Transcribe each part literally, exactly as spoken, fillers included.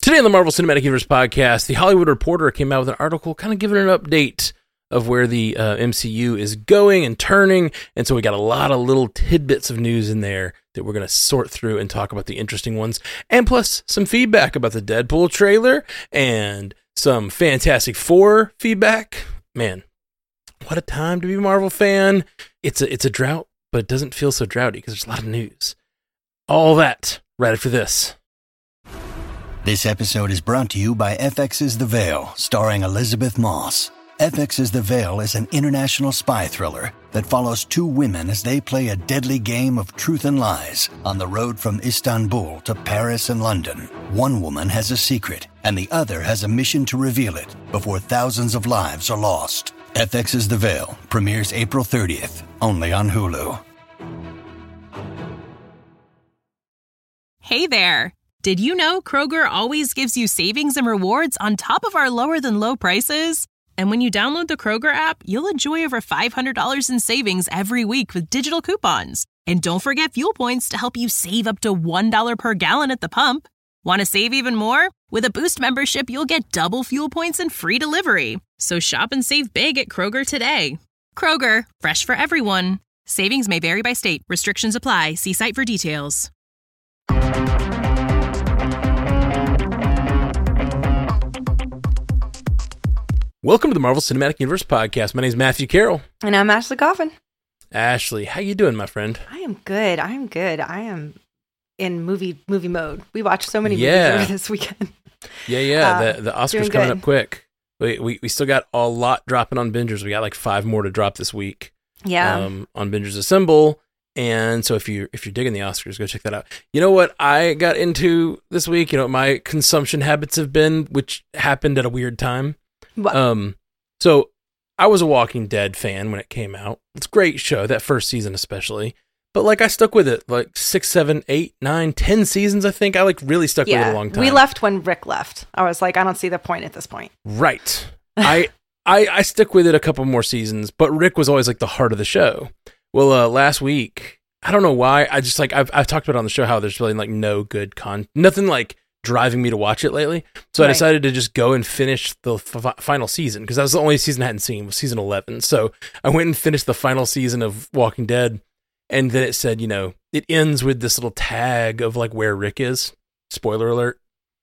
Today on the Marvel Cinematic Universe podcast, the Hollywood Reporter came out with an article kind of giving an update of where the uh, M C U is going and turning, and so we got a lot of little tidbits of news in there that we're going to sort through and talk about the interesting ones, and plus some feedback about the Deadpool trailer and some Fantastic Four feedback. Man, what a time to be a Marvel fan. It's a, it's a drought, but it doesn't feel so droughty because there's a lot of news. All that right after this. This episode is brought to you by F X's The Veil, starring Elizabeth Moss. F X's The Veil is an international spy thriller that follows two women as they play a deadly game of truth and lies on the road from Istanbul to Paris and London. One woman has a secret, and the other has a mission to reveal it before thousands of lives are lost. F X's The Veil premieres April thirtieth, only on Hulu. Hey there! Did you know Kroger always gives you savings and rewards on top of our lower-than-low prices? And when you download the Kroger app, you'll enjoy over five hundred dollars in savings every week with digital coupons. And don't forget fuel points to help you save up to one dollar per gallon at the pump. Want to save even more? With a Boost membership, you'll get double fuel points and free delivery. So shop and save big at Kroger today. Kroger, fresh for everyone. Savings may vary by state. Restrictions apply. See site for details. Welcome to the Marvel Cinematic Universe podcast. My name is Matthew Carroll. And I'm Ashley Coffin. Ashley, how you doing, my friend? I am good. I am good. I am in movie movie mode. We watched so many yeah. movies over this weekend. Yeah, yeah. Uh, the the Oscars coming good. up quick. We, we we still got a lot dropping on Bingers. We got like five more to drop this week. Yeah. Um, on Bingers Assemble. And so if you if you're digging the Oscars, go check that out. You know what I got into this week? You know what my consumption habits have been, which happened at a weird time. What? Um, so I was a Walking Dead fan when it came out. It's a great show, that first season especially. But like I stuck with it like six, seven, eight, nine, ten seasons. I think I like really stuck yeah. with it a long time. We left when Rick left. I was like, I don't see the point at this point. Right. I I I stick with it a couple more seasons, but Rick was always like the heart of the show. Well, uh, last week, I don't know why. I just like I've I've talked about it on the show how there's really like no good con, nothing like driving me to watch it lately. So right. I decided to just go and finish the f- final season because that was the only season I hadn't seen, was season eleven. So I went and finished the final season of Walking Dead, and then it said, you know, it ends with this little tag of like where Rick is. Spoiler alert.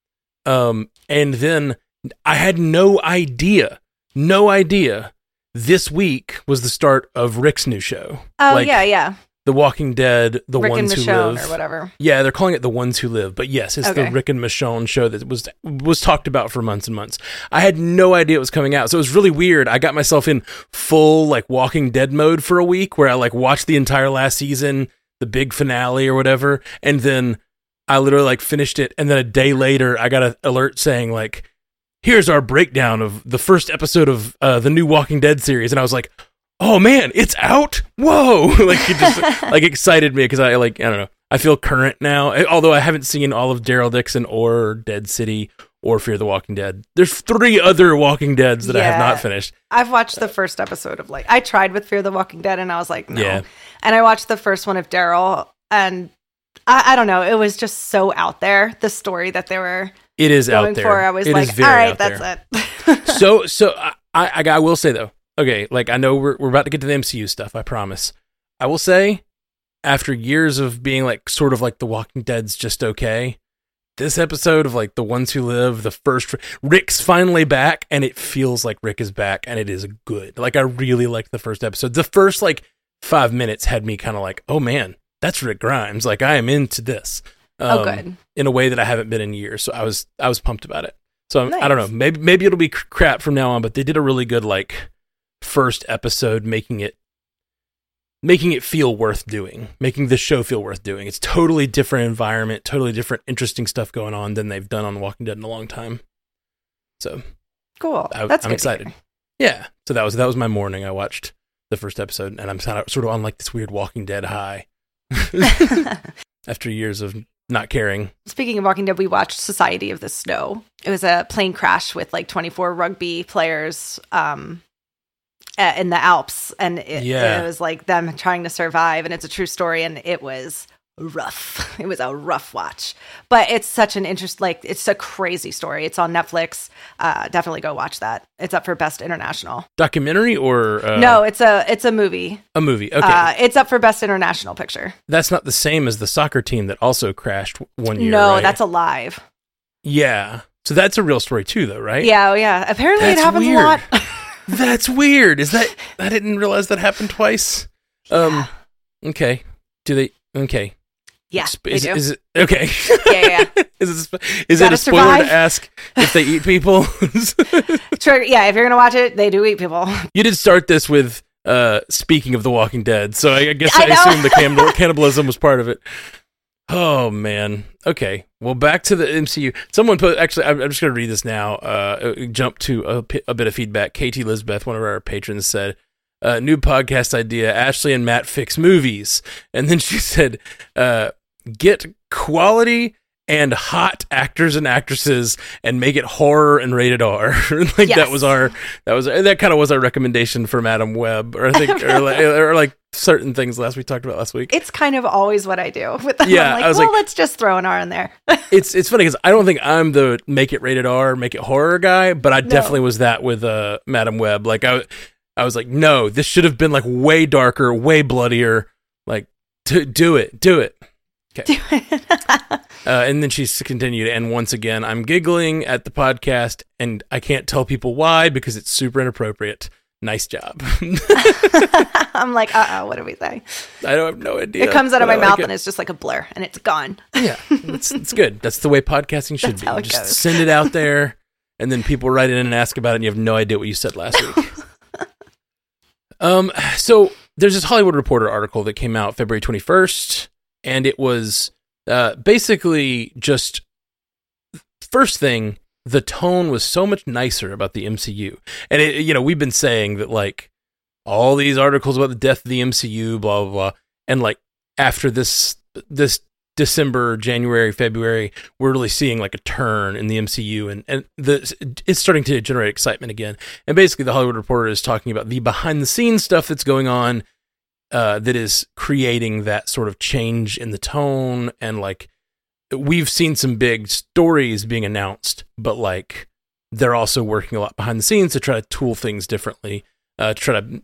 Um, and then I had no idea, no idea. This week was the start of Rick's new show. Oh like, yeah, yeah. The Walking Dead, The Rick Ones and Who Michonne Live, or whatever. Yeah, they're calling it The Ones Who Live, but yes, it's okay. the Rick and Michonne show that was was talked about for months and months. I had no idea it was coming out, so it was really weird. I got myself in full like Walking Dead mode for a week, where I like watched the entire last season, the big finale or whatever, and then I literally like finished it, and then a day later, I got an alert saying like, "Here's our breakdown of the first episode of uh, the new Walking Dead series," and I was like, oh man, it's out! Whoa! Like it just like excited me because I like I don't know. I feel current now. Although I haven't seen all of Daryl Dixon or Dead City or Fear the Walking Dead. There's three other Walking Deads that yeah. I have not finished. I've watched the first episode of like I tried with Fear the Walking Dead and I was like no. Yeah. And I watched the first one of Daryl and I, I don't know. It was just so out there. The story that they were it is going out there. for. I was it like, all right, that's it. so so I, I I will say though. Okay, like I know we're we're about to get to the M C U stuff, I promise. I will say, after years of being like sort of like The Walking Dead's just okay, this episode of like The Ones Who Live, the first Rick's finally back, and it feels like Rick is back, and it is good. Like I really liked the first episode. The first like five minutes had me kind of like, oh man, that's Rick Grimes. Like I am into this. Um, oh, good. In a way that I haven't been in years. So I was I was pumped about it. So nice. I don't know. Maybe maybe it'll be crap from now on, but they did a really good like first episode, making it making it feel worth doing, making the show feel worth doing. It's totally different environment, totally different, interesting stuff going on than they've done on Walking Dead in a long time. So cool. I, That's I'm good excited. Yeah. So that was that was my morning. I watched the first episode, and I'm sort of, sort of on like this weird Walking Dead high after years of not caring. Speaking of Walking Dead, we watched Society of the Snow. It was a plane crash with like twenty-four rugby players. Um, uh, in the Alps, and it, yeah. it was like them trying to survive, and it's a true story, and it was rough. It was a rough watch, but it's such an interest. Like it's a crazy story. It's on Netflix. Uh, definitely go watch that. It's up for Best International Documentary or uh, no? It's a it's a movie. A movie. Okay, uh, it's up for Best International Picture. That's not the same as the soccer team that also crashed one year. No, right? that's alive. Yeah, so that's a real story too, though, right? Yeah, oh, yeah. Apparently, that's it happens weird. a lot. That's weird. Is that? I didn't realize that happened twice. Yeah. Um. Okay. Do they? Okay. Yeah, Is, they is, do. is it okay? Yeah, yeah. is it, is it Gotta a spoiler survive. to ask if they eat people? Sure, yeah, if you're gonna watch it, they do eat people. You did start this with uh, speaking of The Walking Dead, so I guess I, I know. assume the cannibal- cannibalism was part of it. Oh man. Okay. Well, back to the M C U. Someone put. Actually, I'm, I'm just going to read this now. Uh, jump to a, pi- a bit of feedback. Katie Lisbeth, one of our patrons, said, uh, "New podcast idea: Ashley and Matt fix movies." And then she said, uh, "Get quality and hot actors and actresses and make it horror and rated R." Like Yes. that was our. That was that kind of was our recommendation for Madam Web, or I think, or, like, or like certain things last we talked about last week. It's kind of always what I do with them. Yeah, I'm like, I was well, like- let's just throw an R in there. It's it's funny because I don't think I'm the make it rated R, make it horror guy, but I No. definitely was that with uh, Madam Web. Like I, I was like, no, this should have been like way darker, way bloodier. Like, to do it, do it. Okay. uh, and then she s- continued, and once again, I'm giggling at the podcast, and I can't tell people why because it's super inappropriate. Nice job. I'm like, uh oh, what do we say? I don't have no idea. It comes out of but my I like mouth it. and it's just like a blur and it's gone. Yeah, it's, it's good. That's the way podcasting should That's be. how it Just goes. send it out there, and then people write in and ask about it, and you have no idea what you said last week. um, so there's this Hollywood Reporter article that came out February twenty-first, and it was uh, basically just first thing. The tone was so much nicer about the M C U, and it, you know, we've been saying that like all these articles about the death of the M C U, blah blah blah, and like after this this December, January, February, we're really seeing like a turn in the M C U, and and the it's starting to generate excitement again. And basically, the Hollywood Reporter is talking about the behind the scenes stuff that's going on, uh, that is creating that sort of change in the tone, and like we've seen some big stories being announced, but like they're also working a lot behind the scenes to try to tool things differently, uh, to try to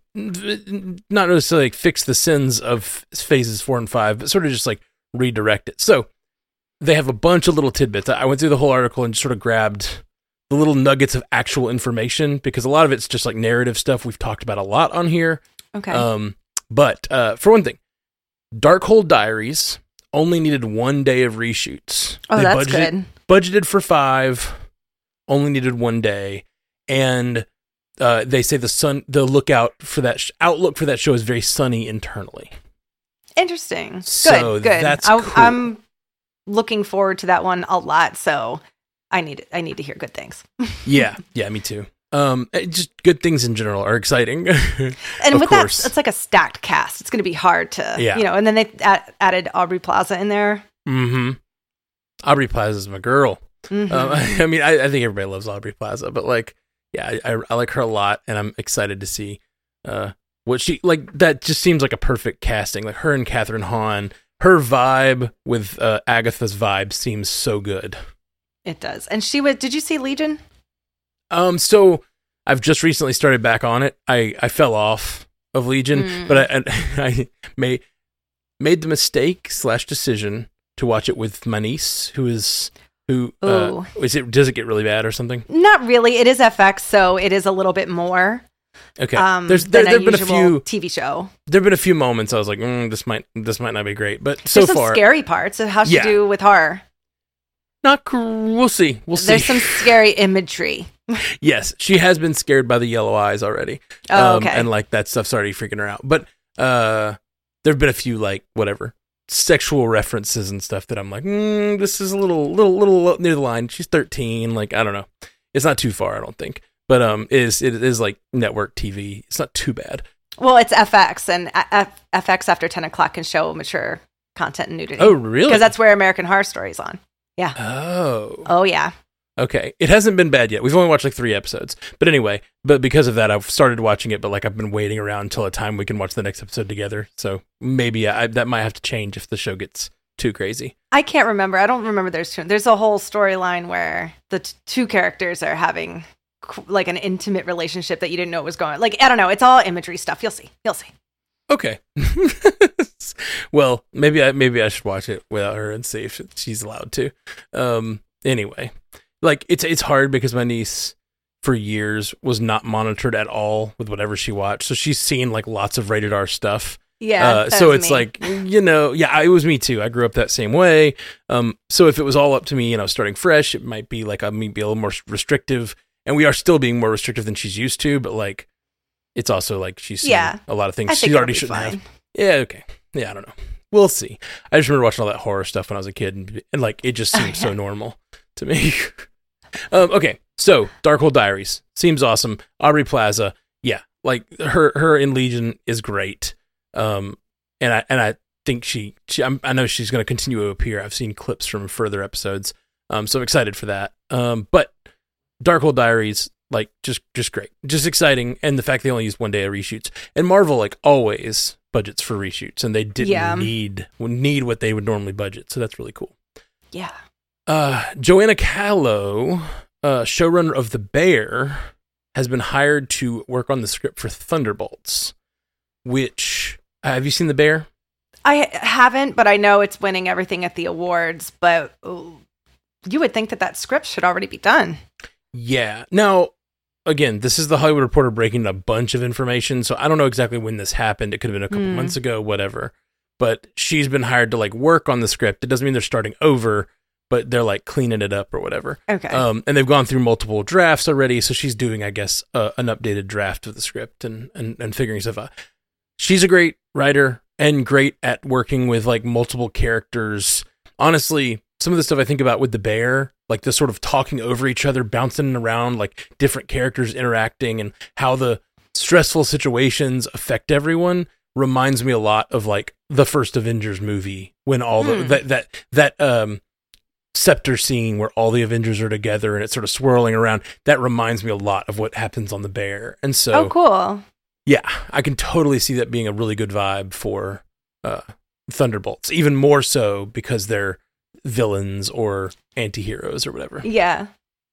not necessarily like fix the sins of phases four and five, but sort of just like redirect it. So they have a bunch of little tidbits. I went through the whole article and sort of grabbed the little nuggets of actual information because a lot of it's just like narrative stuff we've talked about a lot on here. Okay. Um, but uh, for one thing, Darkhold Diaries only needed one day of reshoots. oh, They that's budgeted, good. Budgeted for five, only needed one day, and uh, they say the sun, the lookout for that sh- outlook for that show is very sunny internally. Interesting. Good, So good. that's I, cool. I'm looking forward to that one a lot, so I need I need to hear good things. Yeah, yeah, me too. Um, it- just good things in general are exciting. And Of with course. that, it's like a stacked cast. It's going to be hard to, Yeah. you know. And then they add, added Aubrey Plaza in there. Mm-hmm. Aubrey Plaza's my girl. Mhm. Um, I mean, I, I think everybody loves Aubrey Plaza, but like, yeah, I, I, I like her a lot, and I'm excited to see uh, what she like. That just seems like a perfect casting. Like her and Catherine Hahn, her vibe with uh, Agatha's vibe seems so good. It does. And she would. Did you see Legion? Um, so I've just recently started back on it. I, I fell off of Legion, Mm. but I, I, I made made the mistake slash decision to watch it with my niece, who is who uh, Ooh. is it? Does it get really bad or something? Not really. It is F X, so it is a little bit more. Okay, Um, there's there than there've been a usual few T V show. there've been a few moments I was like, mm, this might this might not be great, but so There's some far, scary parts of how she Yeah. do with her. not. Cr- we'll see. We'll see. There's some scary imagery. Yes, she has been scared by the yellow eyes already. Oh, Um, okay. and like that stuff's already freaking her out. But uh, there've been a few like whatever sexual references and stuff that I'm like, mm, this is a little, little, little near the line. She's thirteen. Like I don't know. It's not too far, I don't think. But um, it is it is like network T V. It's not too bad. Well, it's F X, and F- FX after ten o'clock can show mature content and nudity. Oh, really? Because that's where American Horror Story's on. Yeah. Oh. Oh, yeah. Okay. It hasn't been bad yet. We've only watched like three episodes. But anyway, but because of that, I've started watching it, but like I've been waiting around until a time we can watch the next episode together. So maybe I, that might have to change if the show gets too crazy. I can't remember. I don't remember there's two. There's a whole storyline where the t- two characters are having like an intimate relationship that you didn't know was going. Like, I don't know. It's all imagery stuff. You'll see. You'll see. Okay. Well, maybe I maybe I should watch it without her and see if she's allowed to. Um. Anyway, like it's it's hard because my niece for years was not monitored at all with whatever she watched, so she's seen like lots of rated R stuff. Yeah. Uh, so it's me. like, you know, yeah, it was me too. I grew up that same way. Um. So if it was all up to me, you know, starting fresh, it might be like I might be a little more restrictive, and we are still being more restrictive than she's used to. But like, it's also like she's seen yeah. a lot of things I she think already it'll be shouldn't fine. have. Yeah. Okay. Yeah. I don't know. We'll see. I just remember watching all that horror stuff when I was a kid, and, and like it just seemed so normal to me. um. Okay. So Darkhold Diaries seems awesome. Aubrey Plaza. Yeah. Like her her in Legion is great. Um. And I and I think she, she I'm, I know she's going to continue to appear. I've seen clips from further episodes, um, so I'm excited for that. Um, but Darkhold Diaries, like just just great, just exciting, and the fact they only used one day of reshoots. And Marvel, like always, budgets for reshoots, and they didn't Yeah. need need what they would normally budget, so that's really cool. Yeah. Uh, Joanna Callow, uh, showrunner of The Bear, has been hired to work on the script for Thunderbolts, which. Uh, have you seen The Bear? I haven't, but I know it's winning everything at the awards. But ooh, you would think that that script should already be done. Yeah. Now, again, this is the Hollywood Reporter breaking a bunch of information, so I don't know exactly when this happened. It could have been a couple Mm. months ago, whatever. But she's been hired to like work on the script. It doesn't mean they're starting over, but they're like cleaning it up or whatever. Okay. Um, and they've gone through multiple drafts already, so she's doing, I guess, uh, an updated draft of the script and, and, and figuring stuff out. She's a great writer and great at working with like multiple characters. Honestly, some of the stuff I think about with The Bear, like the sort of talking over each other, bouncing around, like different characters interacting and how the stressful situations affect everyone, reminds me a lot of like the first Avengers movie when all the Hmm. that that that um scepter scene where all the Avengers are together and it's sort of swirling around. That reminds me a lot of what happens on The Bear. And so oh, cool. yeah, I can totally see that being a really good vibe for uh, Thunderbolts, even more so because they're villains or anti-heroes or whatever. Yeah.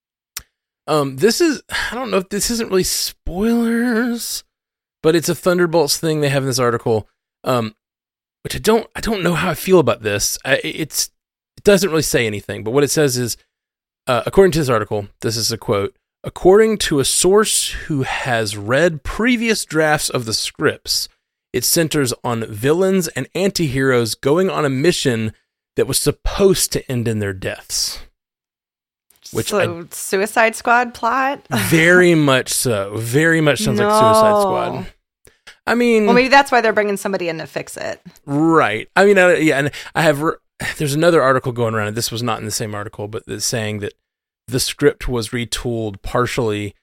Um, this is, I don't know if this isn't really spoilers, but it's a Thunderbolts thing they have in this article, um, which I don't, I don't know how I feel about this. I, it's, it doesn't really say anything, but what it says is, uh, according to this article, this is a quote, according to a source who has read previous drafts of the scripts, it centers on villains and anti-heroes going on a mission that was supposed to end in their deaths. Which so I, Suicide Squad plot? very much so. Very much sounds No. like Suicide Squad. I mean... Well, maybe that's why they're bringing somebody in to fix it. Right. I mean, uh, yeah, and I have... Re- there's another article going around, and this was not in the same article, but it's saying that the script was retooled partially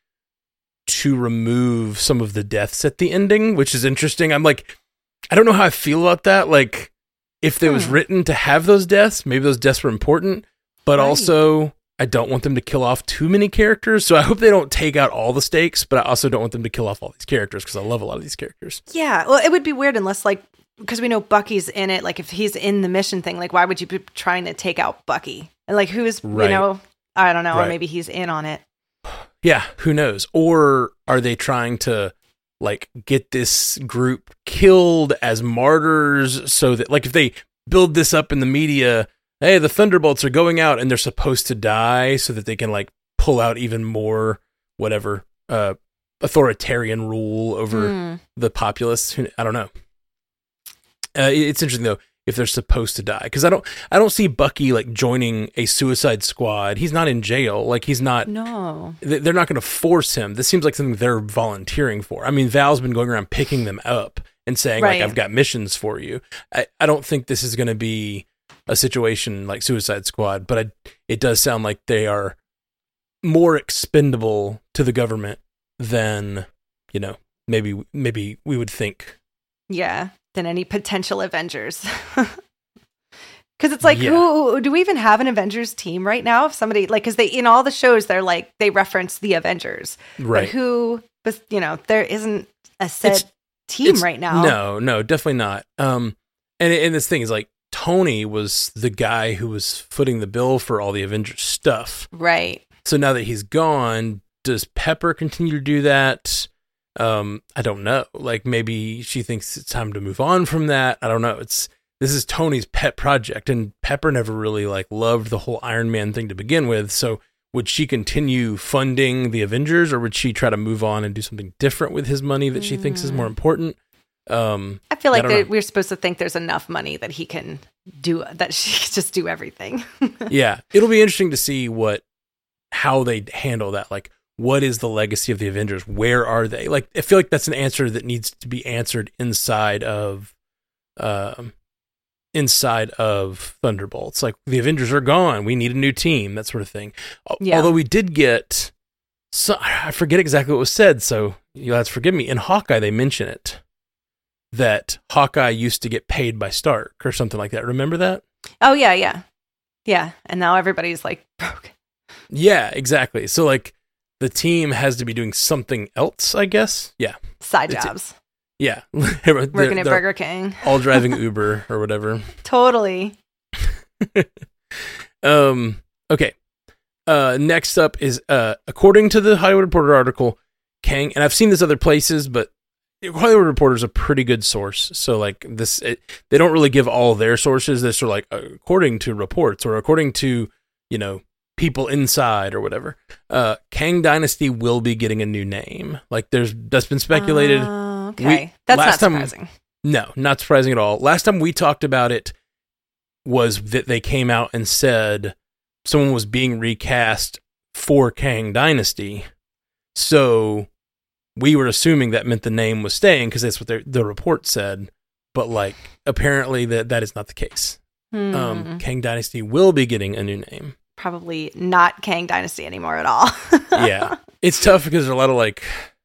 to remove some of the deaths at the ending, which is interesting. I'm like, I don't know how I feel about that. Like, if it was Hmm. written to have those deaths, maybe those deaths were important, but Right. also I don't want them to kill off too many characters. So I hope they don't take out all the stakes, but I also don't want them to kill off all these characters because I love a lot of these characters. Yeah. Well, it would be weird unless, like, because we know Bucky's in it. Like, if he's in the mission thing, like, why would you be trying to take out Bucky? And, like, who's, Right. you know, I don't know. Right. Or maybe he's in on it. Yeah, who knows? Or are they trying to like get this group killed as martyrs so that like if they build this up in the media, hey, the Thunderbolts are going out and they're supposed to die so that they can like pull out even more whatever uh authoritarian rule over Hmm. the populace. Who- I don't know. Uh, it- it's interesting though if they're supposed to die because I don't I don't see Bucky like joining a Suicide Squad. He's not in jail. Like he's not. No. th- They're not going to force him. This seems like something they're volunteering for. I mean, Val's been going around picking them up and saying Right. like I've got missions for you. I, I don't think this is going to be a situation like Suicide Squad, but I, it does sound like they are more expendable to the government than you know maybe maybe we would think. Yeah. Than any potential Avengers. Because it's like, Yeah. who do we even have an Avengers team right now? If somebody like, because they in all the shows they're like they reference the Avengers, Right. But who, but you know, there isn't a set It's- team It's- right now. No, no, definitely not. Um, and and this thing is like Tony was the guy who was footing the bill for all the Avengers stuff. Right. So now that he's gone, does Pepper continue to do that? Um, I don't know. Like maybe she thinks it's time to move on from that. I don't know. It's this is Tony's pet project, and Pepper never really like loved the whole Iron Man thing to begin with. So would she continue funding the Avengers, or would she try to move on and do something different with his money that she mm. thinks is more important? Um, I feel like I that we're supposed to think there's enough money that he can do that. She can just do everything. Yeah, it'll be interesting to see what how they handle that. Like, what is the legacy of the Avengers? Where are they? Like, I feel like that's an answer that needs to be answered inside of, um, inside of Thunderbolts. Like, the Avengers are gone. We need a new team. That sort of thing. Yeah. Although we did get, so I forget exactly what was said. So you'll have to forgive me. In Hawkeye, they mention it that Hawkeye used to get paid by Stark or something like that. Remember that? Oh yeah, yeah, yeah. And now everybody's like broke. Yeah, exactly. So like, the team has to be doing something else, I guess. Yeah. Side jobs. Yeah. Working at Burger King. All driving Uber or whatever. Totally. um. Okay. Uh. Next up is, uh, according to the Hollywood Reporter article, Kang, and I've seen this other places, but Hollywood Reporter is a pretty good source. So like this, it, they don't really give all their sources. They're sort of like, according to reports or according to, you know, people inside or whatever. Uh, Kang Dynasty will be getting a new name. Like there's that's been speculated. Uh, okay, we, that's not surprising. Time, no, not surprising at all. Last time we talked about it was that they came out and said someone was being recast for Kang Dynasty. So we were assuming that meant the name was staying because that's what the report said. But like apparently that that is not the case. Hmm. Um, Kang Dynasty will be getting a new name. Probably not Kang Dynasty anymore at all. Yeah. It's tough because there's a lot of like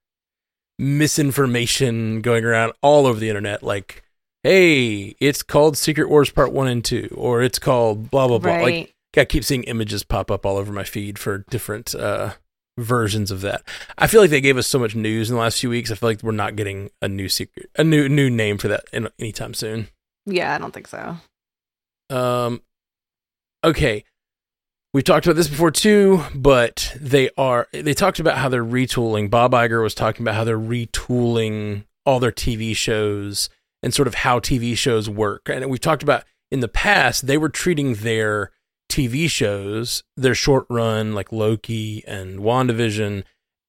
misinformation going around all over the internet. Like, hey, it's called Secret Wars Part One and Two, or it's called blah, blah, blah. Right. Like, I keep seeing images pop up all over my feed for different uh, versions of that. I feel like they gave us so much news in the last few weeks. I feel like we're not getting a new secret, a new, new name for that in, anytime soon. Yeah, I don't think so. Um, okay. We've talked about this before too, but they are, they talked about how they're retooling. Bob Iger was talking about how they're retooling all their T V shows and sort of how T V shows work. And we've talked about in the past, they were treating their T V shows, their short run like Loki and WandaVision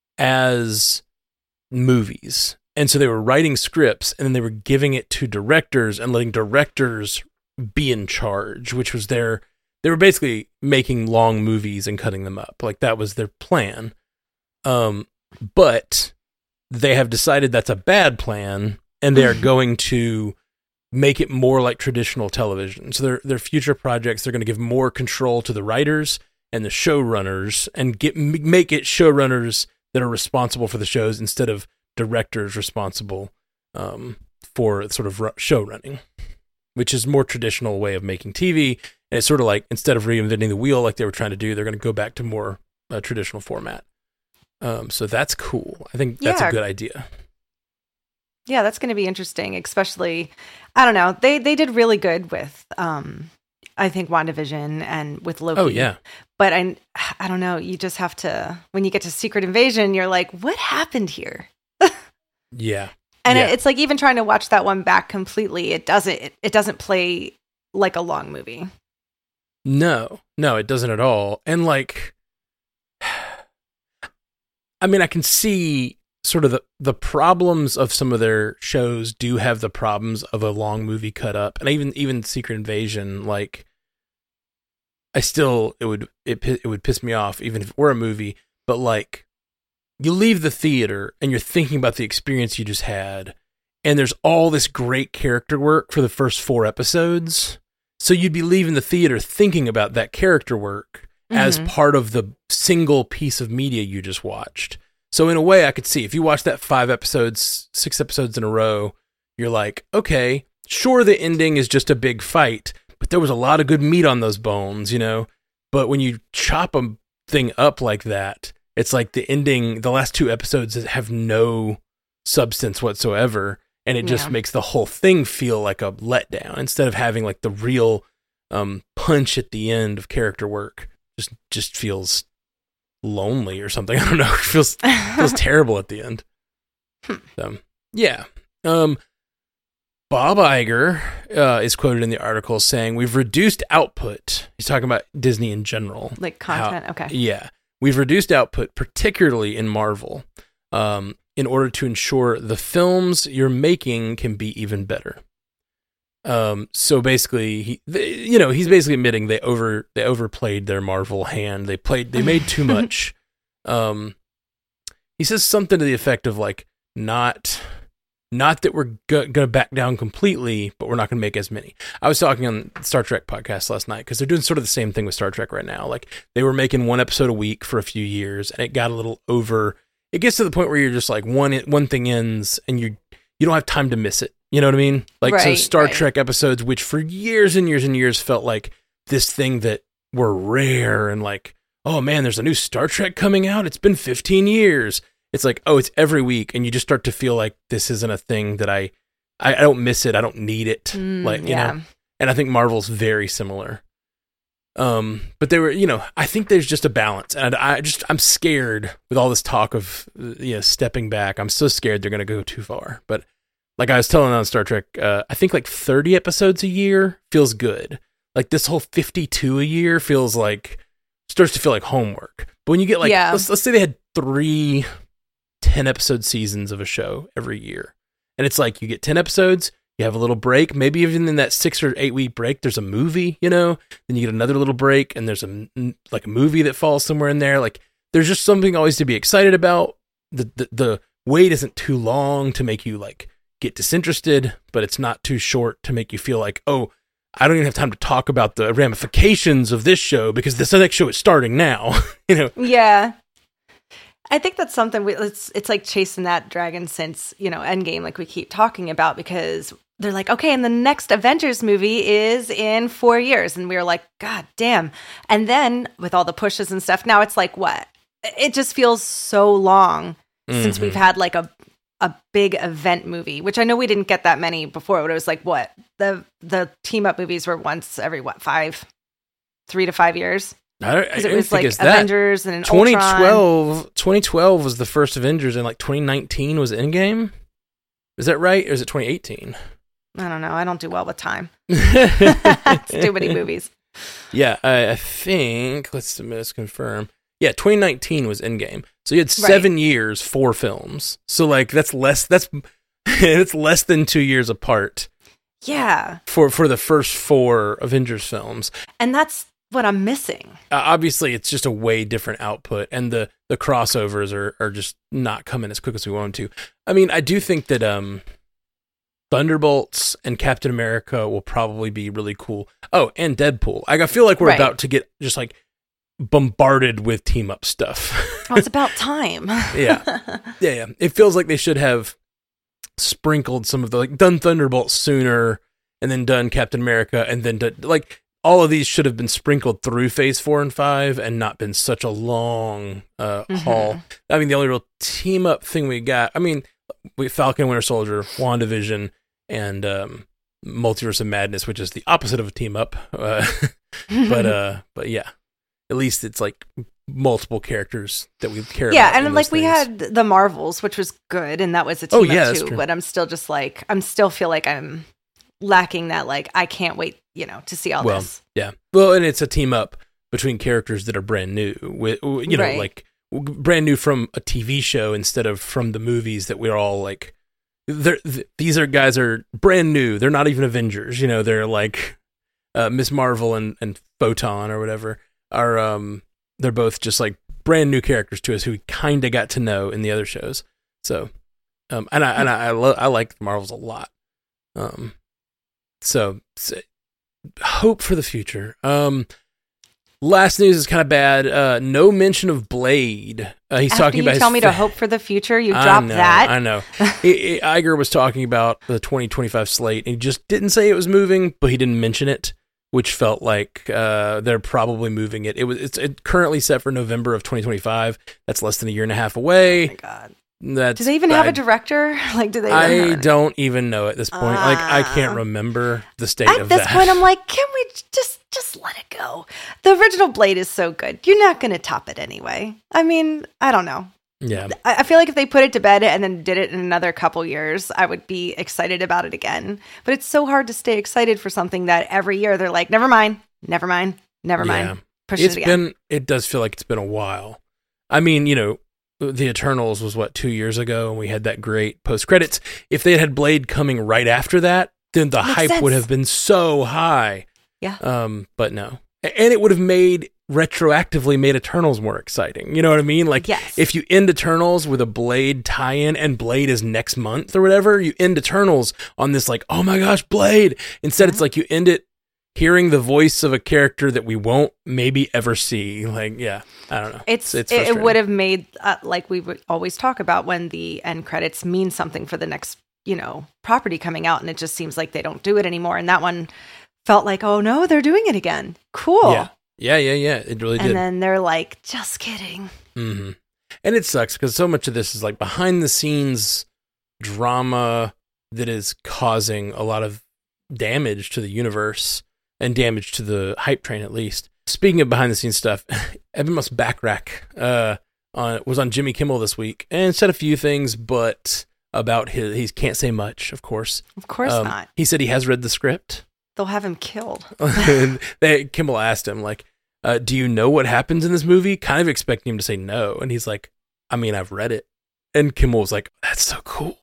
as movies. And so they were writing scripts and then they were giving it to directors and letting directors be in charge, which was their, they were basically making long movies and cutting them up. Like that was their plan. Um, but they have decided that's a bad plan and they are going to make it more like traditional television. So their their future projects, they're going to give more control to the writers and the showrunners and get make it showrunners that are responsible for the shows instead of directors responsible um, for sort of show running, which is more traditional way of making T V. And it's sort of like, instead of reinventing the wheel like they were trying to do, they're going to go back to more uh, traditional format. Um, so that's cool. I think that's yeah. a good idea. Yeah, that's going to be interesting, especially, I don't know, they they did really good with, um, I think, WandaVision and with Loki. Oh, yeah. But I, I don't know, you just have to, when you get to Secret Invasion, you're like, what happened here? Yeah. And yeah. it's like, even trying to watch that one back completely, it doesn't, it, it doesn't play like a long movie. No, no, it doesn't at all. And like, I mean, I can see sort of the, the problems of some of their shows do have the problems of a long movie cut up. And even, even Secret Invasion, like, I still, it would, it, it would piss me off even if it were a movie, but like, you leave the theater and you're thinking about the experience you just had, and there's all this great character work for the first four episodes. So you'd be leaving the theater thinking about that character work mm-hmm. as part of the single piece of media you just watched. So in a way, I could see if you watch that five episodes, six episodes in a row, you're like, okay, sure, the ending is just a big fight, but there was a lot of good meat on those bones, you know? But when you chop a thing up like that, it's like the ending, the last two episodes have no substance whatsoever. and it just Yeah. makes the whole thing feel like a letdown instead of having like the real um, punch at the end of character work. Just just feels lonely or something. I don't know. It feels feels terrible at the end. So, yeah. Um, Bob Iger uh, is quoted in the article saying, "We've reduced output." He's talking about Disney in general. Like content, How- okay. Yeah. We've reduced output, particularly in Marvel, um, in order to ensure the films you're making can be even better. Um, so basically, he, they, you know, he's basically admitting they over they overplayed their Marvel hand. They played, they made too much. um, he says something to the effect of like, not, not that we're go- going to back down completely, but we're not going to make as many. I was talking on the Star Trek podcast last night because they're doing sort of the same thing with Star Trek right now. Like they were making one episode a week for a few years, and it got a little over. It gets to the point where you're just like one one thing ends, and you you don't have time to miss it. You know what I mean? Like so, Right, Star right. Trek episodes, which for years and years and years felt like this thing that were rare and like, oh man, there's a new Star Trek coming out. It's been fifteen years. It's like, oh, it's every week, and you just start to feel like this isn't a thing that I, I, I don't miss it. I don't need it. Mm, like you yeah. know, and I think Marvel's very similar. Um, but they were, you know, I think there's just a balance, and I just I'm scared with all this talk of uh, you know stepping back. I'm so scared they're gonna go too far. But like I was telling on Star Trek, uh, I think like thirty episodes a year feels good. Like this whole fifty-two a year feels like starts to feel like homework. But when you get like Yeah. let's let's say they had three ten episode seasons of a show every year, and it's like you get ten episodes. You have a little break, maybe even in that six or eight week break, there's a movie, you know, then you get another little break and there's a, like a movie that falls somewhere in there. Like there's just something always to be excited about. The, the, the wait isn't too long to make you like get disinterested, but it's not too short to make you feel like, oh, I don't even have time to talk about the ramifications of this show because this next show is starting now, you know? Yeah. I think that's something we, it's, it's like chasing that dragon since, you know, Endgame, like we keep talking about, because they're like, okay, and the next Avengers movie is in four years. And we were like, God damn. And then with all the pushes and stuff, now it's like, what? It just feels so long since Mhm. we've had like a, a big event movie, which I know we didn't get that many before, but it was like, what? The, the team up movies were once every, what, five, three to five years? I don't, I Because it don't was think like it's that. Avengers and an twenty Ultron. twelve, twenty twelve was the first Avengers, and like twenty nineteen was Endgame. Is that right? Or is it twenty eighteen? I don't know. I don't do well with time. It's too many movies. Yeah, I, I think, let's, let's confirm. Yeah, twenty nineteen was Endgame. So you had Right. seven years, four films. So like that's less, that's, it's less than two years apart Yeah. for, for the first four Avengers films. And that's what I'm missing. Uh, obviously, it's just a way different output, and the, the crossovers are, are just not coming as quick as we want them to. I mean, I do think that um, Thunderbolts and Captain America will probably be really cool. Oh, and Deadpool. Like, I feel like we're Right. about to get just like bombarded with team up stuff. Oh, it's about time. Yeah. yeah, yeah. It feels like they should have sprinkled some of the like done Thunderbolts sooner, and then done Captain America, and then done, like. All of these should have been sprinkled through phase four and five and not been such a long uh, Mhm. haul. I mean, the only real team up thing we got, I mean, we Falcon, Winter Soldier, WandaVision, and um, Multiverse of Madness, which is the opposite of a team up. Uh, but uh, but yeah, at least it's like multiple characters that we care yeah, about. in and those like we things. had the Marvels, which was good, and that was a team Oh, yeah, up that's too. true. But I'm still just like, I'm still feel like I'm lacking that. Like, I can't wait, you know, to see all Well, this. yeah. Well, and it's a team up between characters that are brand new, with you know, Right. like w- brand new from a T V show instead of from the movies that we're all like. They're, th- these are guys are brand new. They're not even Avengers. You know, they're like uh, Miss Marvel and, and Photon or whatever are. Um, they're both just like brand new characters to us who we kind of got to know in the other shows. So, um, and I and I I, lo- I like the Marvels a lot. Um, so. so hope for the future. Um, last news is kind of bad. Uh, no mention of Blade. Uh, he's After talking you about. his tell me to fa- hope for the future, you I drop know, that. I know. I- I- Iger was talking about the twenty twenty-five slate, and he just didn't say it was moving, but he didn't mention it, which felt like uh, they're probably moving it. It was it's it currently set for November of twenty twenty-five. That's less than a year and a half Oh away. my God. That's do they even I, have a director? Like, do they? I even don't even know at this point. Uh, like, I can't remember the state at of this that. point, I'm like, can we just just let it go? The original Blade is so good. You're not going to top it anyway. I mean, I don't know. Yeah, I, I feel like if they put it to bed and then did it in another couple years, I would be excited about it again. But it's so hard to stay excited for something that every year they're like, never mind, never mind, never mind. Yeah. Push it's it again. been. It does feel like it's been a while. I mean, you know. The Eternals was what, two years ago, and we had that great post credits. If they had had Blade coming right after that, then the Makes hype sense. would have been so high. Yeah. Um, but no, and it would have made retroactively made Eternals more exciting. You know what I mean? Like, yes. if you end Eternals with a Blade tie-in, and Blade is next month or whatever, you end Eternals on this like, oh my gosh, Blade. Instead, Yeah. it's like you end it hearing the voice of a character that we won't maybe ever see. Like, yeah, I don't know. It's, it's it, it would have made, uh, like we would always talk about, when the end credits mean something for the next, you know, property coming out, and it just seems like they don't do it anymore. And that one felt like, oh no, they're doing it again. Cool. Yeah, yeah, yeah, yeah. It really and did. then they're like, just kidding. Mm-hmm. And it sucks because so much of this is like behind the scenes drama that is causing a lot of damage to the universe and damage to the hype train, at least. Speaking of behind the scenes stuff, Evan Moss Backrack uh, on, was on Jimmy Kimmel this week and said a few things, but about his, he can't say much, of course. Of course um, not. He said he has read the script. They'll have him killed. And they, Kimmel asked him, like, uh, do you know what happens in this movie? Kind of expecting him to say no. And he's like, I mean, I've read it. And Kimmel was like, that's so cool.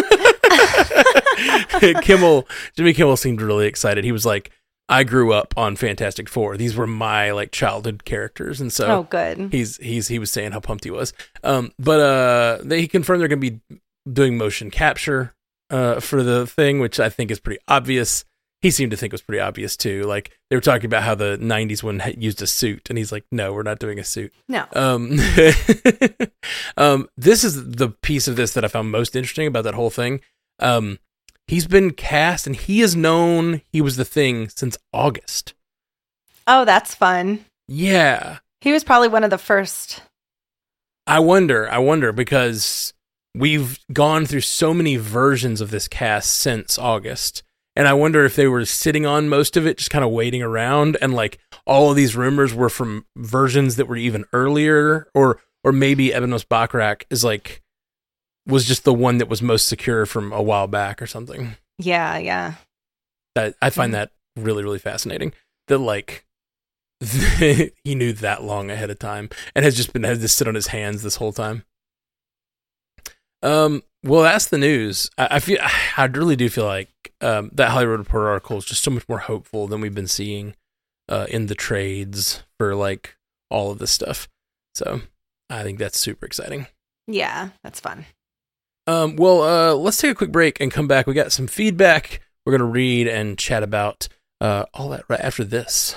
Kimmel, Jimmy Kimmel seemed really excited. He was like, I grew up on Fantastic Four. These were my like childhood characters. And so oh, good. he's, he's, he was saying how pumped he was. Um, but uh, they, he confirmed they're going to be doing motion capture uh, for the thing, which I think is pretty obvious. He seemed to think it was pretty obvious too. Like they were talking about how the nineties one had used a suit, and he's like, "No, we're not doing a suit." No. Um, um, this is the piece of this that I found most interesting about that whole thing. Um, he's been cast, and he is known. He was the Thing since August. Oh, that's fun. Yeah, He was probably one of the first. I wonder. I wonder because we've gone through so many versions of this cast since August. And I wonder if they were sitting on most of it, just kind of waiting around, and like all of these rumors were from versions that were even earlier, or or maybe Ebon Moss-Backrack is like was just the one that was most secure from a while back or something. Yeah, yeah. That I find that really, really fascinating. That like he knew that long ahead of time and has just been had to sit on his hands this whole time. Um. Well, that's the news. I, I feel I really do feel like um, that Hollywood Reporter article is just so much more hopeful than we've been seeing uh, in the trades for like all of this stuff. So I think that's super exciting. Yeah, that's fun. Um. Well, uh, let's take a quick break and come back. We got some feedback. We're gonna read and chat about uh, all that right after this.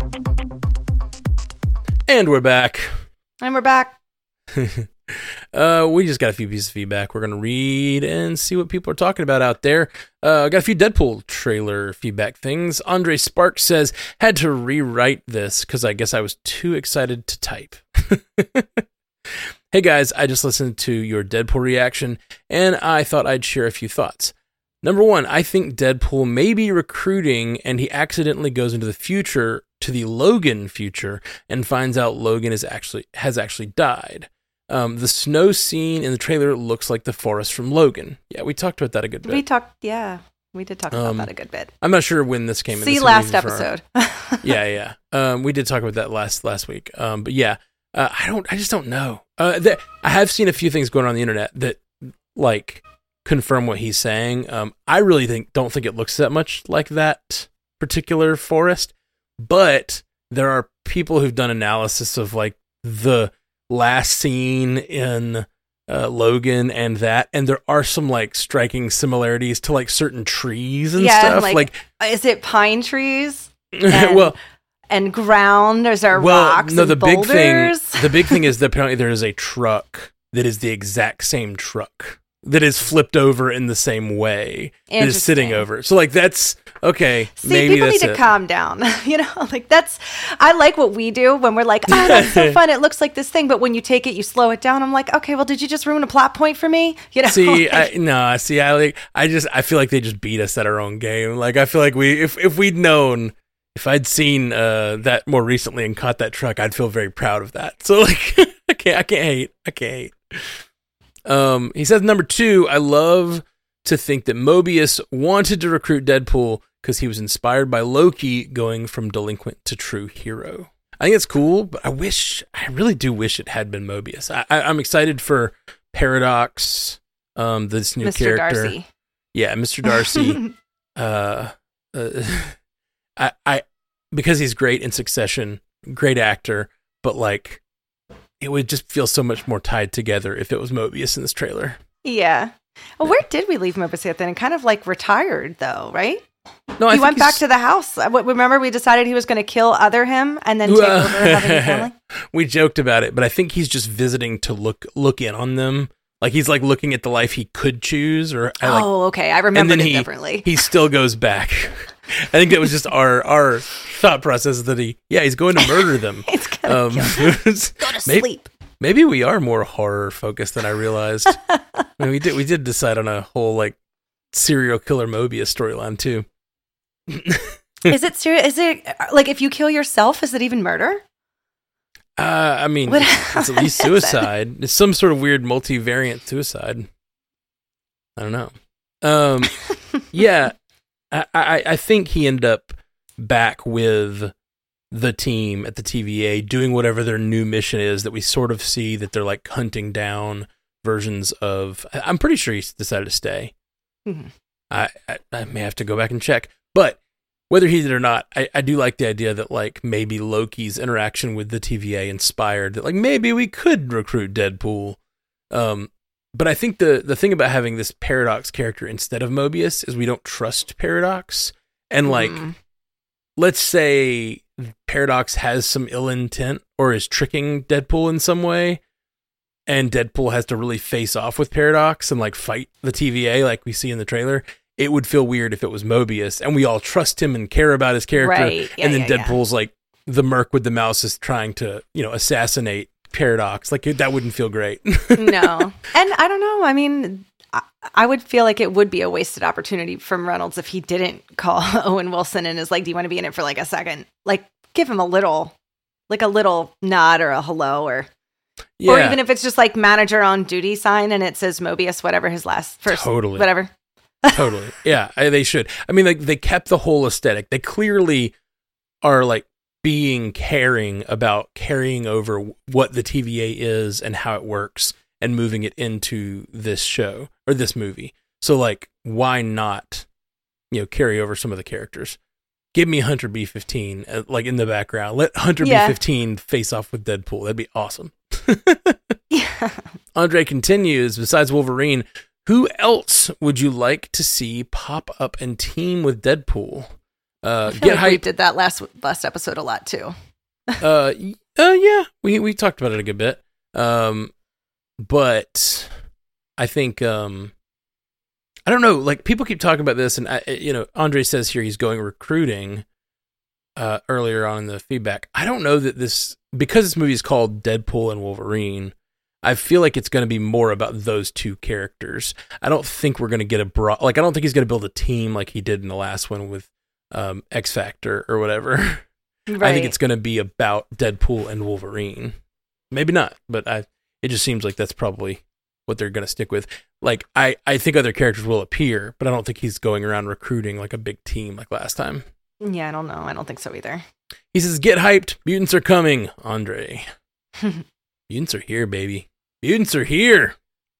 And we're back. And we're back. uh, we just got a few pieces of feedback. We're gonna read and see what people are talking about out there. Uh, got a few Deadpool trailer feedback things. Andre Sparks says, had to rewrite this because I guess I was too excited to type. Hey guys, I just listened to your Deadpool reaction and I thought I'd share a few thoughts. Number one, I think Deadpool may be recruiting and he accidentally goes into the future, to the Logan future, and finds out Logan is actually has actually died. Um, the snow scene in the trailer looks like the forest from Logan. Yeah, we talked about that a good bit. We talked, yeah, we did talk about Um, that a good bit. I'm not sure when this came in. See This last maybe for our- episode. yeah, yeah. Um, we did talk about that last last week. Um, but yeah, uh, I don't. I just don't know. Uh, th- I have seen a few things going on, on the internet that like confirm what he's saying. Um, I really think don't think it looks that much like that particular forest, but there are people who've done analysis of like the last scene in uh, Logan and that, and there are some like striking similarities to like certain trees and yeah, stuff. like, like is it pine trees? And, well. and ground. There's our Well, rocks. no, and the big thing, boulders. the big thing is that apparently there is a truck that is the exact same truck that is flipped over in the same way that is sitting Interesting. over. So like that's okay, See, maybe people that's need to it. calm down. You know, like that's, I like what we do when we're like, oh, that's so fun. It looks like this thing. But when you take it, you slow it down. I'm like, okay, well, did you just ruin a plot point for me? You know, See, like, I, no, see, I like, I just, I feel like they just beat us at our own game. Like, I feel like we, if if we'd known, if I'd seen uh, that more recently and caught that truck, I'd feel very proud of that. So, like, I can't, I can't hate, I can't hate. Um, he says number two, I love to think that Mobius wanted to recruit Deadpool because he was inspired by Loki going from delinquent to true hero. I think it's cool, but I wish, I really do wish it had been Mobius. I, I, I'm excited for Paradox, um, this new Mister character. Darcy. Yeah, Mister Darcy. uh, uh, I, I, because he's great in Succession, great actor, but like, it would just feel so much more tied together if it was Mobius in this trailer. Yeah. Well, where did we leave Mobius at then? And kind of like retired though, right? No, I he think went back he's- to the house. Uh, what- Remember, we decided he was going to kill other him and then take Well, over having a family. We joked about it, but I think he's just visiting to look look in on them. Like he's like looking at the life he could choose, or I like, Oh, okay. I and remember then it he differently. he still goes back. I think that was just our our thought process that he yeah he's going to murder them. It's gonna Um, kill him. Go to maybe, sleep. maybe we are more horror focused than I realized. I mean, we did we did decide on a whole like serial killer Mobius storyline too. Is it serious? Is it like if you kill yourself, is it even murder? Uh, I mean, What- it's, it's at least is it? suicide. It's some sort of weird multivariant suicide. I don't know. Um, yeah, I, I, I think he ended up back with the team at the T V A doing whatever their new mission is that we sort of see that they're like hunting down versions of. I- I'm pretty sure he decided to stay. Mhm. I, I, I may have to go back and check, but whether he did or not, I, I do like the idea that like maybe Loki's interaction with the T V A inspired that like maybe we could recruit Deadpool. Um, but I think the the thing about having this Paradox character instead of Mobius is we don't trust Paradox, and like Mhm. let's say Paradox has some ill intent or is tricking Deadpool in some way, and Deadpool has to really face off with Paradox and like fight the T V A like we see in the trailer. It would feel weird if it was Mobius and we all trust him and care about his character. Right. Yeah, and then yeah, yeah. Deadpool's like the merc with the mouse is trying to, you know, assassinate Paradox. Like it, that wouldn't feel great. No. And I don't know. I mean, I, I would feel like it would be a wasted opportunity from Reynolds if he didn't call Owen Wilson and is like, do you want to be in it for like a second? Like give him a little, like a little nod or a hello or, Yeah, or even if it's just like manager on duty sign and it says Mobius, whatever his last first, Totally. whatever. totally. Yeah, I, they should. I mean, like they kept the whole aesthetic. They clearly are like being caring about carrying over what the T V A is and how it works and moving it into this show or this movie. So like, why not, you know, carry over some of the characters? Give me Hunter B fifteen uh, like in the background. Let Hunter Yeah. B fifteen face off with Deadpool. That'd be awesome. Yeah. Andre continues, besides Wolverine, who else would you like to see pop up and team with Deadpool? Uh, I feel get like we hype. did that last last episode a lot too. uh, y- uh, yeah, we we talked about it a good bit. Um, but I think um, I don't know. Like people keep talking about this, and I, you know, Andre says here he's going recruiting. Uh, earlier on in the feedback, I don't know that this because this movie is called Deadpool and Wolverine. I feel like it's going to be more about those two characters. I don't think we're going to get a broad, like, I don't think he's going to build a team like he did in the last one with um, X Factor or whatever. Right. I think it's going to be about Deadpool and Wolverine. Maybe not, but I, it just seems like that's probably what they're going to stick with. Like, I, I think other characters will appear, but I don't think he's going around recruiting like a big team like last time. Yeah, I don't know. I don't think so either. He says, get hyped. Mutants are coming, Andre. Mutants are here, baby. Mutants are here.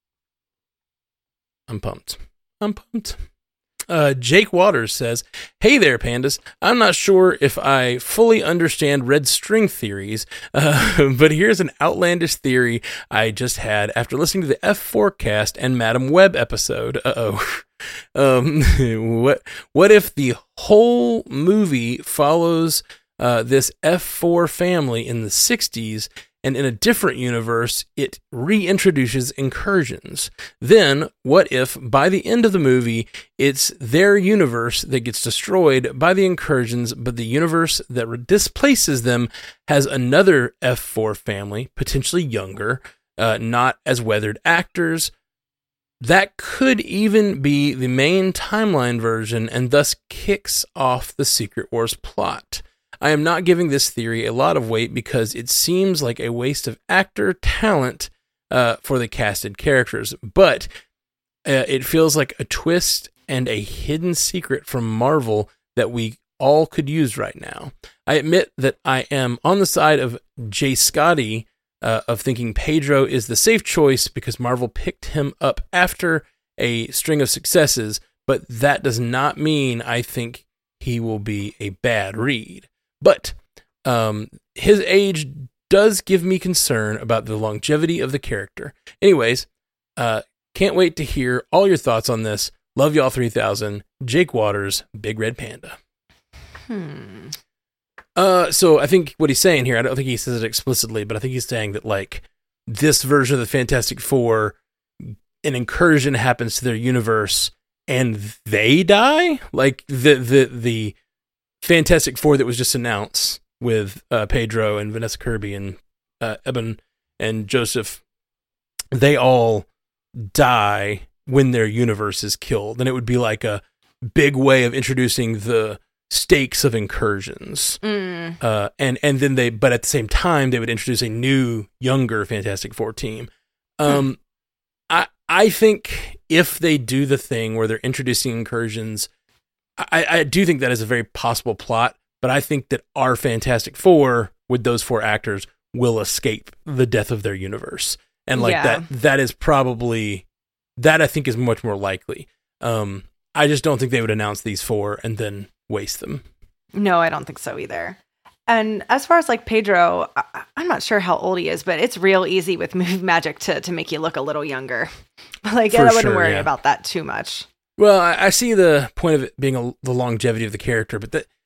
I'm pumped. I'm pumped. Uh, Jake Waters says, hey there, pandas. I'm not sure if I fully understand red string theories, uh, but here's an outlandish theory I just had after listening to the F forecast and Madam Web episode. Uh-oh. Um, what, what if the whole movie follows uh, this F four family in the sixties and in a different universe, it reintroduces incursions. Then, what if by the end of the movie, it's their universe that gets destroyed by the incursions, but the universe that re- displaces them has another F four family, potentially younger, uh, not as weathered actors. That could even be the main timeline version and thus kicks off the Secret Wars plot. I am not giving this theory a lot of weight because it seems like a waste of actor talent uh, for the casted characters, but uh, it feels like a twist and a hidden secret from Marvel that we all could use right now. I admit that I am on the side of Jay Scotty uh, of thinking Pedro is the safe choice because Marvel picked him up after a string of successes, but that does not mean I think he will be a bad Reed. But um, his age does give me concern about the longevity of the character. Anyways, uh, can't wait to hear all your thoughts on this. Love y'all three thousand. Jake Waters, Big Red Panda. Hmm. Uh, so I think what he's saying here, I don't think he says it explicitly, but I think he's saying that, like, this version of the Fantastic Four, an incursion happens to their universe and they die? Like, the the the... Fantastic Four that was just announced with uh, Pedro and Vanessa Kirby and uh, Eben and Joseph, they all die when their universe is killed. And it would be like a big way of introducing the stakes of incursions. Mm. Uh, and, and then they, but at the same time, they would introduce a new, younger Fantastic Four team. Um, I, I think if they do the thing where they're introducing incursions, I, I do think that is a very possible plot, but I think that our Fantastic Four, with those four actors, will escape the death of their universe. And like Yeah. that, that is probably, that I think is much more likely. Um, I just don't think they would announce these four and then waste them. No, I don't think so either. And as far as like Pedro, I- I'm not sure how old he is, but it's real easy with move magic to, to make you look a little younger. Like, For I wouldn't sure, worry yeah. about that too much. Well, I, I see the point of it being a, the longevity of the character, but that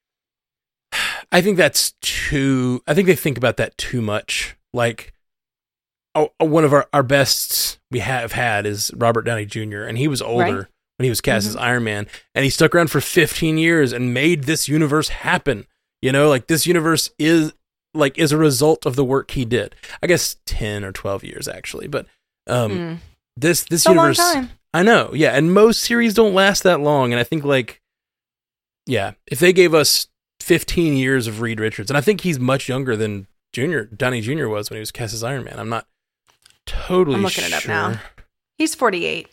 I think that's too. I think they think about that too much. Like, oh, one of our, our best we have had is Robert Downey Junior, and he was older Right. when he was cast Mm-hmm. as Iron Man, and he stuck around for fifteen years and made this universe happen. You know, like this universe is like is a result of the work he did. I guess ten or twelve years actually, but um, Mm. this this It's a long universe. time. I know, yeah, and most series don't last that long, and I think, like, yeah, if they gave us fifteen years of Reed Richards, and I think he's much younger than Junior Downey Junior was when he was cast as Iron Man. I'm not totally I'm looking it up sure. now. He's forty-eight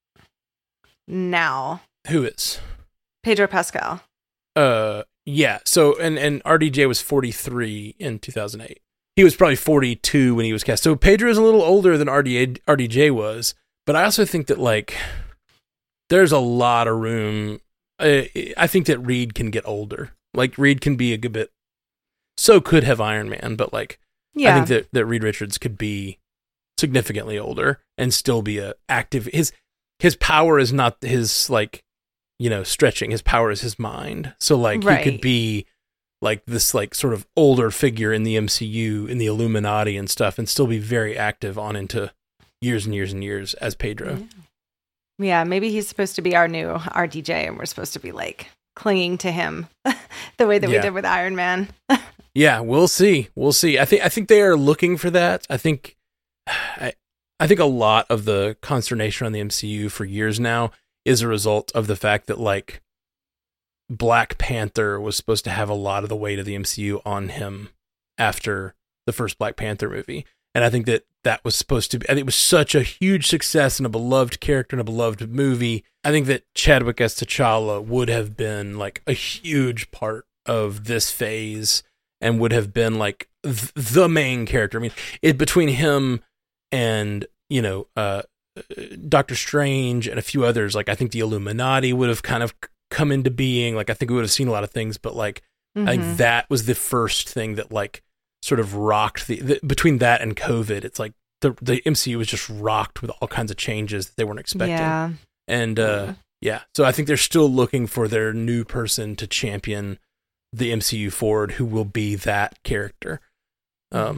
now. Who is? Pedro Pascal. Uh, yeah. So, and and R D J was forty-three in two thousand eight. He was probably forty-two when he was cast. So Pedro is a little older than R D J was. But I also think that, like, there's a lot of room. I, I think that Reed can get older. Like, Reed can be a good bit. So could have Iron Man, but, like, Yeah. I think that, that Reed Richards could be significantly older and still be a active. His his power is not his, like, you know, stretching. His power is his mind. So, like, he Right. could be, like, this, like, sort of older figure in the M C U, in the Illuminati and stuff, and still be very active on into years and years and years as Pedro. Yeah, maybe he's supposed to be our new R D J, and we're supposed to be like clinging to him the way that we Yeah. did with Iron Man. Yeah, we'll see. We'll see. I think I think they are looking for that. I think I, I think a lot of the consternation on the M C U for years now is a result of the fact that, like, Black Panther was supposed to have a lot of the weight of the M C U on him after the first Black Panther movie. And I think that that was supposed to be, I think it was such a huge success and a beloved character and a beloved movie. I think that Chadwick as T'Challa would have been, like, a huge part of this phase and would have been, like, th- the main character. I mean, it between him and, you know, uh, Doctor Strange and a few others, like, I think the Illuminati would have kind of c- come into being. Like, I think we would have seen a lot of things, but, like, Mm-hmm. I think that was the first thing that, like, sort of rocked the, the between that and COVID. It's like the the M C U was just rocked with all kinds of changes that they weren't expecting. Yeah. And uh, yeah, so I think they're still looking for their new person to champion the M C U forward, who will be that character. Um,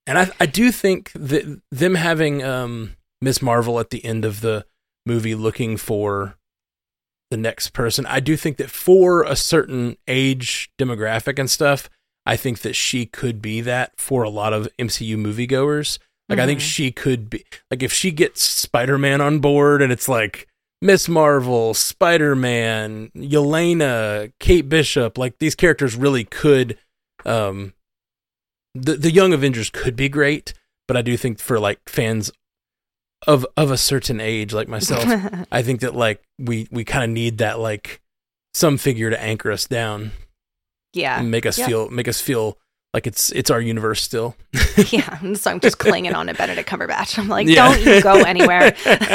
And I, I do think that them having um, Miz Marvel at the end of the movie looking for the next person, I do think that for a certain age demographic and stuff, I think that she could be that for a lot of M C U moviegoers. Like, mm-hmm. I think she could be, like, if she gets Spider-Man on board and it's like Miss Marvel, Spider-Man, Yelena, Kate Bishop, like, these characters really could, um, the, the Young Avengers could be great, but I do think for, like, fans of of a certain age like myself, I think that like we we kind of need that like some figure to anchor us down. Yeah. And make us yep. feel make us feel like it's it's our universe still. Yeah. And so I'm just clinging on to Benedict Cumberbatch. I'm like, yeah. Don't you go anywhere.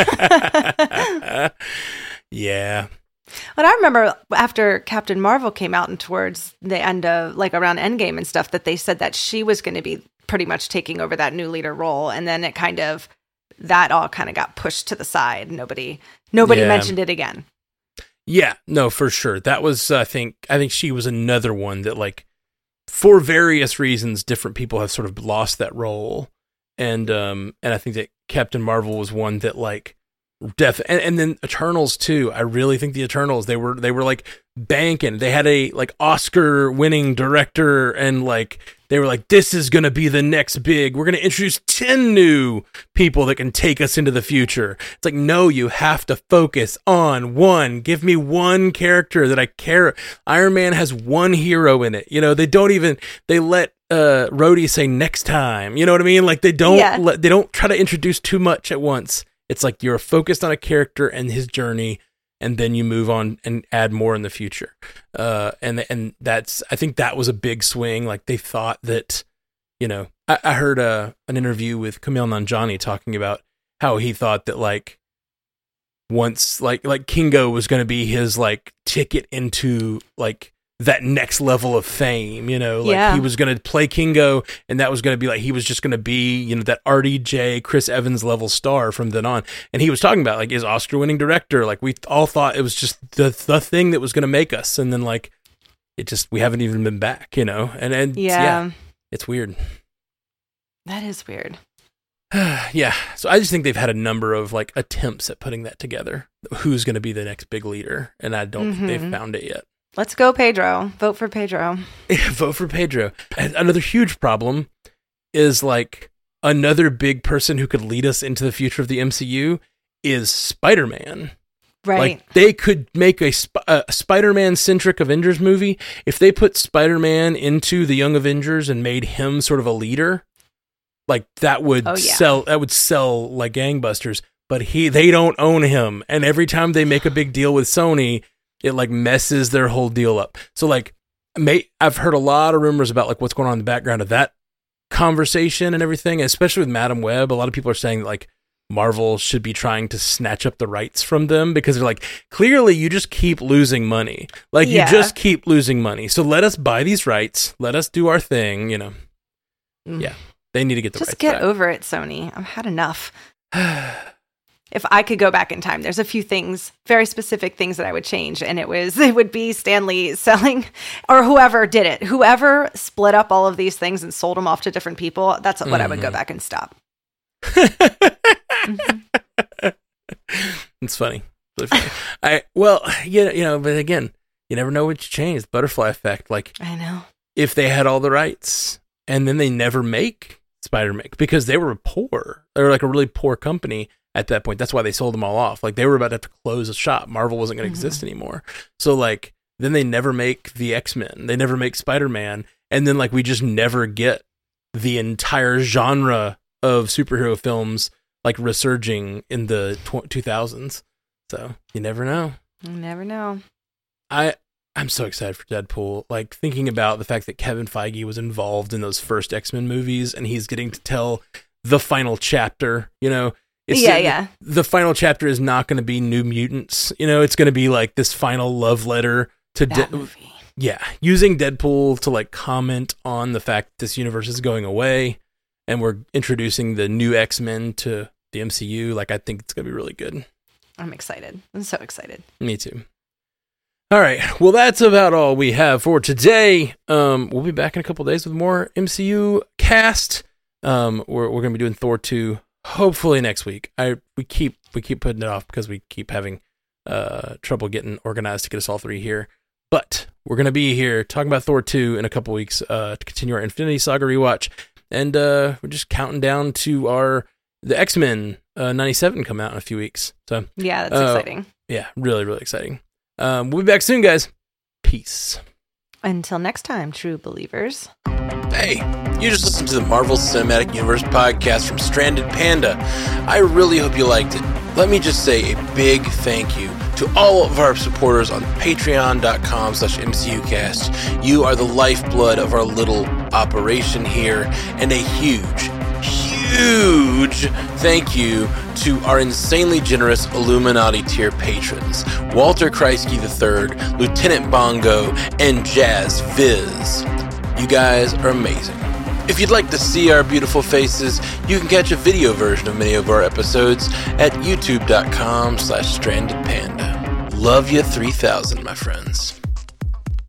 Yeah. But I remember after Captain Marvel came out and towards the end of like around Endgame and stuff, that they said that she was going to be pretty much taking over that new leader role, and then it kind of that all kind of got pushed to the side. Nobody, nobody yeah. mentioned it again. Yeah, no, for sure. That was, I think, I think she was another one that, like, for various reasons, different people have sort of lost that role, and um, and I think that Captain Marvel was one that, like, def, and, and then Eternals too. I really think the Eternals they were they were like banking. They had a like Oscar-winning director, and like. They were like, this is going to be the next big, we're going to introduce ten new people that can take us into the future. It's like, no, you have to focus on one. Give me one character that I care. Iron Man has one hero in it. You know, they don't even, they let uh, Rhodey say next time. You know what I mean? Like they don't, yeah. let, they don't try to introduce too much at once. It's like you're focused on a character and his journey, and then you move on and add more in the future. Uh, and and that's, I think that was a big swing. Like they thought that, you know, I, I heard a, an interview with Kumail Nanjiani talking about how he thought that like once, like, like Kingo was going to be his like ticket into like that next level of fame, you know, like yeah. he was going to play Kingo, and that was going to be like, he was just going to be, you know, that R D J, Chris Evans level star from then on. And he was talking about like his Oscar winning director. Like we all thought it was just the, the thing that was going to make us. And then like, it just, we haven't even been back, you know? And, and yeah. yeah, it's weird. That is weird. Yeah. So I just think they've had a number of like attempts at putting that together. Who's going to be the next big leader? And I don't mm-hmm. think they've found it yet. Let's go, Pedro. Vote for Pedro. Yeah, vote for Pedro. And another huge problem is like another big person who could lead us into the future of the M C U is Spider-Man. Right. Like they could make a, Sp- a Spider-Man centric Avengers movie. If they put Spider-Man into the Young Avengers and made him sort of a leader, like that would oh, yeah. sell. That would sell like gangbusters. But he, they don't own him, and every time they make a big deal with Sony, it like messes their whole deal up. So like, may, I've heard a lot of rumors about like what's going on in the background of that conversation and everything, especially with Madam Web. A lot of people are saying that like Marvel should be trying to snatch up the rights from them because they're like, clearly you just keep losing money. Like yeah. you just keep losing money. So let us buy these rights. Let us do our thing, you know. Mm. Yeah. They need to get the just rights get back. over it, Sony. I've had enough. If I could go back in time, there's a few things, very specific things that I would change. And it was, it would be Stan Lee selling, or whoever did it. Whoever split up all of these things and sold them off to different people, that's what mm-hmm. I would go back and stop. mm-hmm. It's funny. Really funny. I, well, you know, you know, but again, you never know what you change. The butterfly effect. Like, I know. If they had all the rights and then they never make Spider-Man because they were poor, they were like a really poor company. At that point, that's why they sold them all off. Like they were about to have to close a shop. Marvel wasn't going to mm-hmm. exist anymore. So like, then they never make the X-Men. They never make Spider-Man. And then like, we just never get the entire genre of superhero films like resurging in the tw- two thousands. So you never know. You never know. I, I'm so excited for Deadpool. Like thinking about the fact that Kevin Feige was involved in those first X-Men movies and he's getting to tell the final chapter, you know, It's yeah, the, yeah. The final chapter is not going to be New Mutants. You know, it's going to be like this final love letter to that De- movie. Yeah, using Deadpool to like comment on the fact that this universe is going away, and we're introducing the new X-Men to the M C U. Like, I think it's going to be really good. I'm excited. I'm so excited. Me too. All right. Well, that's about all we have for today. Um, we'll be back in a couple days with more M C U cast. Um, we're we're gonna be doing Thor two hopefully next week. I we keep we keep putting it off because we keep having uh trouble getting organized to get us all three here. But we're gonna be here talking about Thor two in a couple weeks uh to continue our Infinity Saga rewatch, and uh we're just counting down to our the X-Men uh, ninety-seven come out in a few weeks. So yeah, that's uh, exciting. Yeah, really really exciting. Um, we'll be back soon, guys. Peace. Until next time, true believers. Hey, you just listened to the Marvel Cinematic Universe podcast from Stranded Panda. I really hope you liked it. Let me just say a big thank you to all of our supporters on patreon.com slash MCUcast. You are the lifeblood of our little operation here, and a huge, huge thank you to our insanely generous Illuminati tier patrons, Walter Kreisky the third, Lieutenant Bongo, and Jazz Viz. You guys are amazing. If you'd like to see our beautiful faces, you can catch a video version of many of our episodes at youtube.com slash stranded panda. Love you three thousand, my friends.